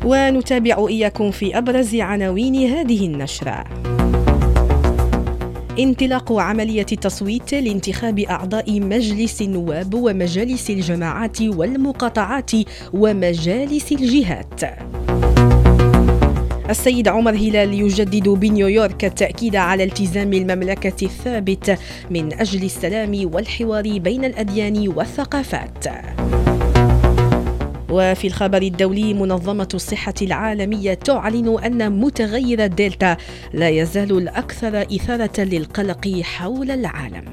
ونتابع إياكم في أبرز عناوين هذه النشرة. انطلاق عملية تصويت لانتخاب أعضاء مجلس النواب ومجالس الجماعات والمقاطعات ومجالس الجهات. السيد عمر هلال يجدد بنيويورك التأكيد على التزام المملكة الثابت من أجل السلام والحوار بين الأديان والثقافات. وفي الخبر الدولي، منظمة الصحة العالمية تعلن أن متغير دلتا لا يزال الأكثر إثارة للقلق حول العالم.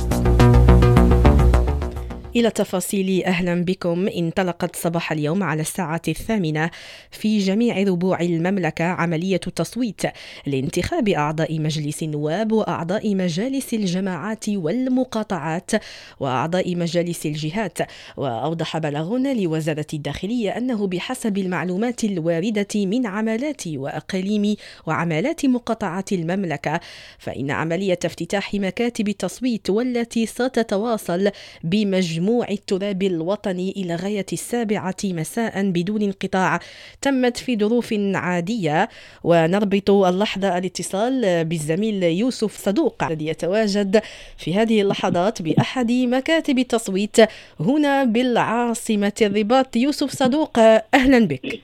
إلى التفاصيل، أهلا بكم. انطلقت صباح اليوم على الساعة 8 في جميع ربوع المملكة عملية تصويت لانتخاب أعضاء مجلس النواب وأعضاء مجالس الجماعات والمقاطعات وأعضاء مجالس الجهات. وأوضح بلاغ لوزارة الداخلية أنه بحسب المعلومات الواردة من عمالات وأقاليم وعمالات مقاطعات المملكة، فإن عملية افتتاح مكاتب التصويت والتي ستتواصل بمجموع التراب الوطني إلى غاية 7 مساء بدون انقطاع تمت في ظروف عادية. ونربط اللحظة الاتصال بالزميل يوسف صدوق الذي يتواجد في هذه اللحظات بأحد مكاتب التصويت هنا بالعاصمة الرباط. يوسف صدوق، أهلا بك.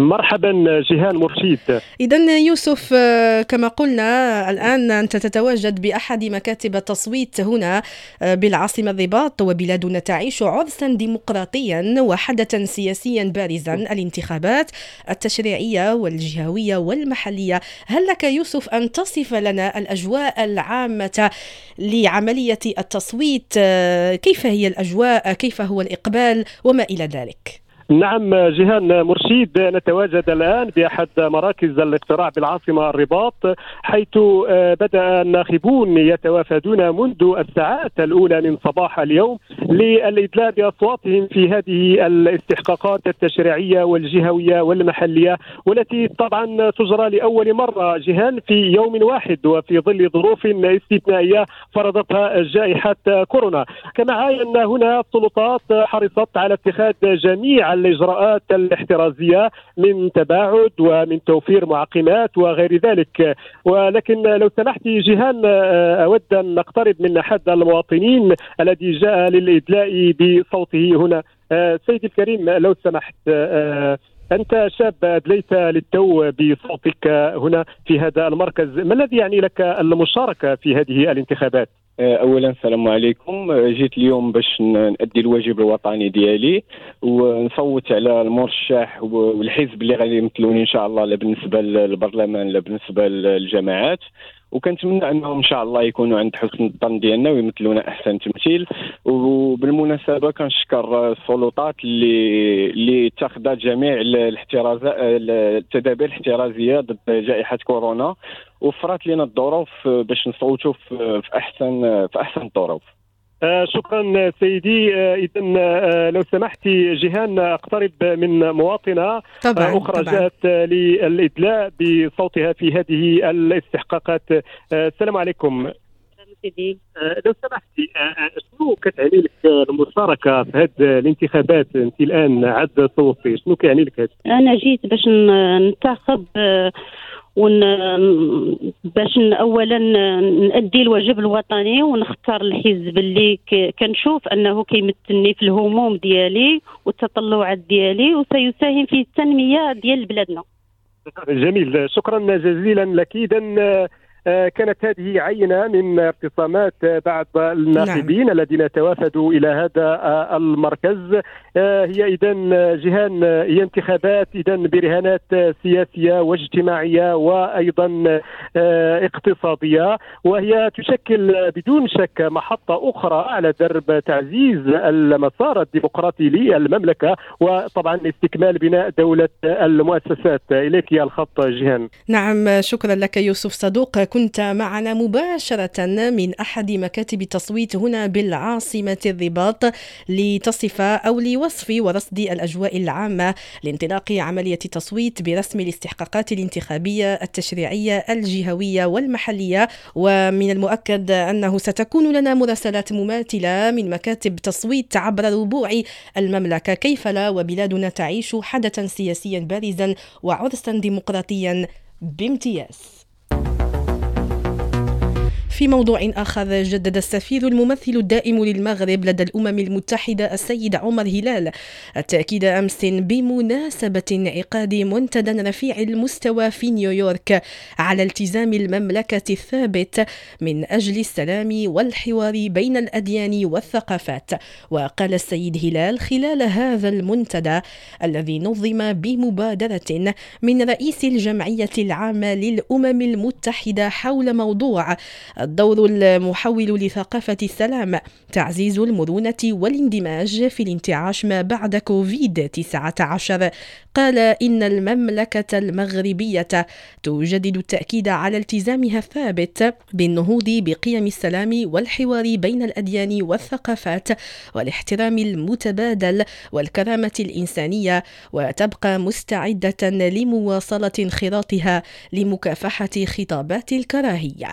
مرحبا جيهان مرشيد. إذن يوسف، كما قلنا الآن أنت تتواجد بأحد مكاتب التصويت هنا بالعاصمة الرباط، وبلادنا تعيش عرسا ديمقراطيا وحدثا سياسيا بارزا، الانتخابات التشريعية والجهوية والمحلية. هل لك يوسف أن تصف لنا الأجواء العامة لعملية التصويت؟ كيف هي الأجواء؟ كيف هو الإقبال وما إلى ذلك؟ نعم جيهان مرشيد، نتواجد الآن بأحد مراكز الاقتراع بالعاصمة الرباط، حيث بدأ الناخبون يتوافدون منذ الساعات الأولى من صباح اليوم للإدلاء بأصواتهم في هذه الاستحقاقات التشريعية والجهوية والمحلية، والتي طبعا تجرى لأول مرة جيهان في يوم واحد وفي ظل ظروف استثنائية فرضتها جائحة كورونا. كما عاين هنا السلطات حرصت على اتخاذ جميع الإجراءات الاحترازية من تباعد ومن توفير معقمات وغير ذلك. ولكن لو سمحت جيهان، أود أن نقترب من أحد المواطنين الذي جاء للإدلاء بصوته هنا. سيدي الكريم، لو سمحت، أنت شاب أدليت للتو بصوتك هنا في هذا المركز، ما الذي يعني لك المشاركة في هذه الانتخابات؟ اولا السلام عليكم. جيت اليوم باش نأدي الواجب الوطني ديالي ونصوت على المرشح والحزب اللي غادي يمثلوني ان شاء الله، لا بالنسبه للبرلمان لا بالنسبه للجماعات، وكنتمنى انهم ان شاء الله يكونوا عند حسن الظن ديالنا ويمثلونا احسن تمثيل. وبالمناسبه كنشكر السلطات اللي اتخذت جميع التدابير الاحترازيه ضد جائحه كورونا، وفرت لنا الظروف باش نصوتوا في احسن الظروف. شكرا سيدي. إذا لو سمحت جيهان، أقترب من مواطنة أخرى جاءت للإدلاء بصوتها في هذه الاستحقاقات. السلام عليكم. لو سمحتي، شنو كتعني لك المشاركة في هذه الانتخابات؟ أنت الآن عاد صوتي، شنو كيعني لك هذا؟ أنا جيت باش ننتخب باش اولا نأدي الواجب الوطني ونختار الحزب اللي كنشوف انه كيمثلني في الهموم ديالي والتطلعات ديالي وسيساهم في التنميه ديال بلادنا. جميل، شكرا جزيلا لك. إذن كانت هذه عينة من ارتسامات بعض الناخبين الذين توافدوا إلى هذا المركز. هي إذن جيهان هي انتخابات إذن برهانات سياسية واجتماعية وأيضا اقتصادية، وهي تشكل بدون شك محطة أخرى على درب تعزيز المسار الديمقراطي للمملكة، وطبعا استكمال بناء دولة المؤسسات. إليك يا الخط جيهان. نعم، شكرا لك يوسف صدوق. كنت معنا مباشرة من أحد مكاتب التصويت هنا بالعاصمة الرباط لتصف أو لوصف ورصد الأجواء العامة لانطلاق عملية تصويت برسم الاستحقاقات الانتخابية التشريعية الجهوية والمحلية. ومن المؤكد أنه ستكون لنا مراسلات مماثلة من مكاتب تصويت عبر ربوع المملكة، كيف لا وبلادنا تعيش حدثا سياسيا بارزا وعرسا ديمقراطيا بامتياز. في موضوع آخر، جدد السفير الممثل الدائم للمغرب لدى الأمم المتحدة السيد عمر هلال التأكيد أمس بمناسبة انعقاد منتدى رفيع المستوى في نيويورك على التزام المملكة الثابت من أجل السلام والحوار بين الأديان والثقافات. وقال السيد هلال خلال هذا المنتدى الذي نظم بمبادرة من رئيس الجمعية العامة للأمم المتحدة حول موضوع الدور المحول لثقافة السلام، تعزيز المرونة والاندماج في الانتعاش ما بعد كوفيد-19، قال إن المملكة المغربية تجدد التأكيد على التزامها الثابت بالنهوض بقيم السلام والحوار بين الأديان والثقافات والاحترام المتبادل والكرامة الإنسانية، وتبقى مستعدة لمواصلة انخراطها لمكافحة خطابات الكراهية.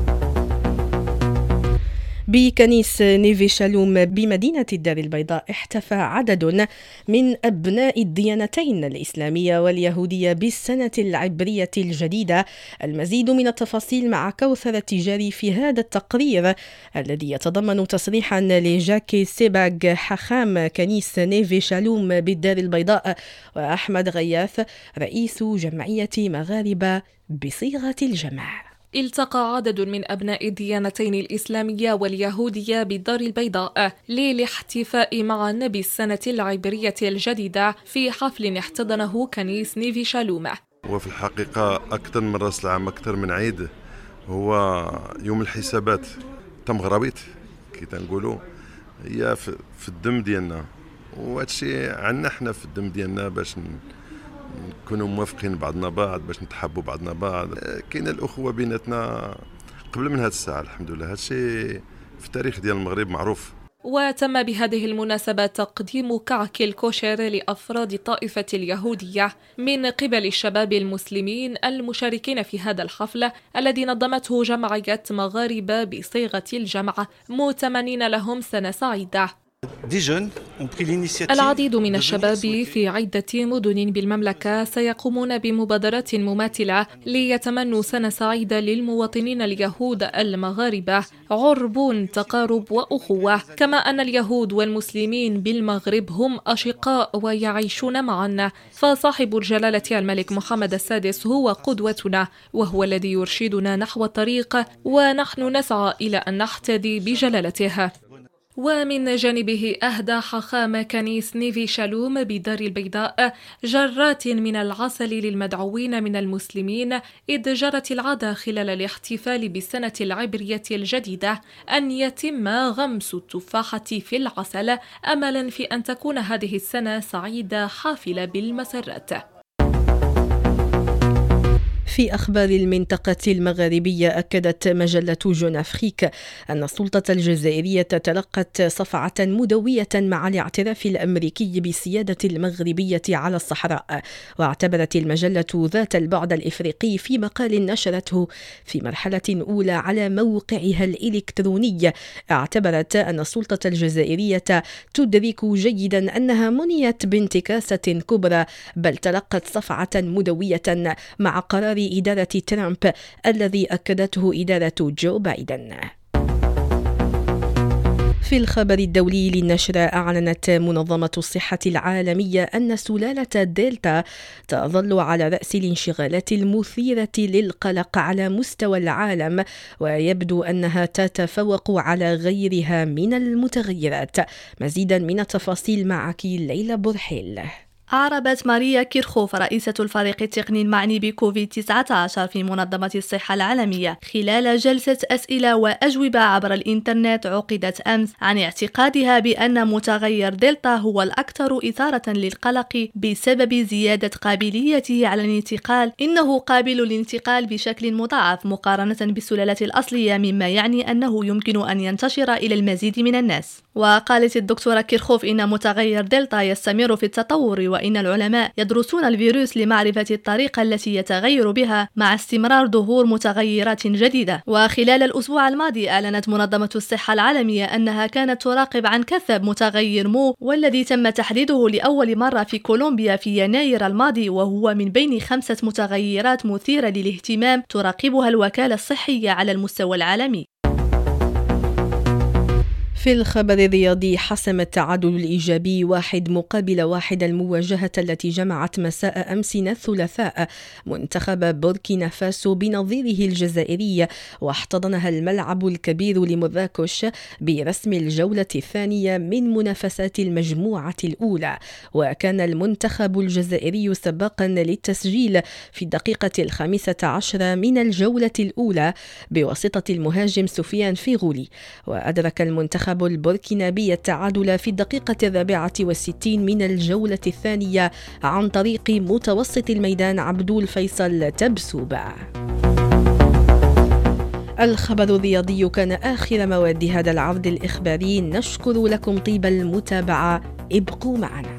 بكنيس نيفي شالوم بمدينة الدار البيضاء احتفى عدد من أبناء الديانتين الإسلامية واليهودية بالسنة العبرية الجديدة. المزيد من التفاصيل مع كوثر التجاري في هذا التقرير الذي يتضمن تصريحا لجاكي سيباغ حخام كنيس نيفي شالوم بالدار البيضاء وأحمد غياث رئيس جمعية مغاربة بصيغة الجمع. التقى عدد من أبناء الديانتين الإسلامية واليهودية بالدار البيضاء للاحتفاء مع النبي السنة العبرية الجديدة في حفل احتضنه كنيس نيفي شالوم. وفي الحقيقة أكثر من رأس العام، أكثر من عيد، هو يوم الحسابات تمغربيت كي تنقولوا، هي في الدم ديالنا، وهذا الشيء عندنا احنا في الدم ديالنا باش نكونوا موافقين بعضنا بعض، باش نتحبوا بعضنا بعض. كاينه الاخوه بيناتنا قبل من هذه الساعه، الحمد لله. هذا الشيء في التاريخ ديال المغرب معروف. وتم بهذه المناسبة تقديم كعك الكوشر لأفراد الطائفة اليهودية من قبل الشباب المسلمين المشاركين في هذا الحفل الذي نظمته جمعية مغاربة بصيغة الجمع، متمنين لهم سنة سعيدة. العديد من الشباب في عدة مدن بالمملكة سيقومون بمبادرات مماثلة ليتمنوا سنة سعيدة للمواطنين اليهود المغاربة، عرب تقارب وأخوة، كما أن اليهود والمسلمين بالمغرب هم أشقاء ويعيشون معا. فصاحب الجلالة الملك محمد السادس هو قدوتنا، وهو الذي يرشدنا نحو الطريق، ونحن نسعى إلى أن نحتذي بجلالته. ومن جانبه أهدى حخام كنيس نيفي شالوم بدار البيضاء جرات من العسل للمدعوين من المسلمين، إذ جرت العادة خلال الاحتفال بالسنة العبرية الجديدة أن يتم غمس التفاحة في العسل، أملا في أن تكون هذه السنة سعيدة حافلة بالمسرات. في أخبار المنطقة المغاربية، أكدت مجلة جون أفريك أن السلطة الجزائرية تلقت صفعة مدوية مع الاعتراف الأمريكي بالسيادة المغربية على الصحراء. واعتبرت المجلة ذات البعد الإفريقي في مقال نشرته في مرحلة أولى على موقعها الإلكتروني، اعتبرت أن السلطة الجزائرية تدرك جيدا أنها منيت بانتكاسة كبرى، بل تلقت صفعة مدوية مع قرار إدارة ترامب الذي أكدته إدارة جو بايدن. في الخبر الدولي للنشر، أعلنت منظمة الصحة العالمية أن سلالة دلتا تظل على رأس الانشغالات المثيرة للقلق على مستوى العالم، ويبدو أنها تتفوق على غيرها من المتغيرات. مزيدا من التفاصيل معك ليلى برحيل. أعربت ماريا كيرخوف رئيسة الفريق التقني المعني بكوفيد-19 في منظمة الصحة العالمية خلال جلسة أسئلة وأجوبة عبر الإنترنت عقدت أمس عن اعتقادها بأن متغير دلتا هو الأكثر إثارة للقلق بسبب زيادة قابليته على الانتقال. إنه قابل للانتقال بشكل مضاعف مقارنة بالسلالات الأصلية، مما يعني أنه يمكن أن ينتشر إلى المزيد من الناس. وقالت الدكتورة كيرخوف إن متغير دلتا يستمر في التطور، وإن العلماء يدرسون الفيروس لمعرفة الطريقة التي يتغير بها مع استمرار ظهور متغيرات جديدة. وخلال الأسبوع الماضي أعلنت منظمة الصحة العالمية أنها كانت تراقب عن كثب متغير مو، والذي تم تحديده لأول مرة في كولومبيا في يناير الماضي، وهو من بين 5 متغيرات مثيرة للاهتمام تراقبها الوكالة الصحية على المستوى العالمي. في الخبر الرياضي، حسم التعادل الإيجابي 1-1 المواجهة التي جمعت مساء أمس الثلاثاء منتخب بوركينا فاسو بنظيره الجزائري، واحتضنها الملعب الكبير لمراكش برسم الجولة الثانية من منافسات المجموعة الأولى. وكان المنتخب الجزائري سباقا للتسجيل في الدقيقة 15 من الجولة الأولى بواسطة المهاجم سفيان فيغولي، وأدرك المنتخب البوركينابي التعادل في الدقيقة 64 من الجولة الثانية عن طريق متوسط الميدان عبدول فيصل تبسوبة. الخبر الرياضي كان آخر مواد هذا العرض الإخباري. نشكر لكم طيب المتابعة، ابقوا معنا.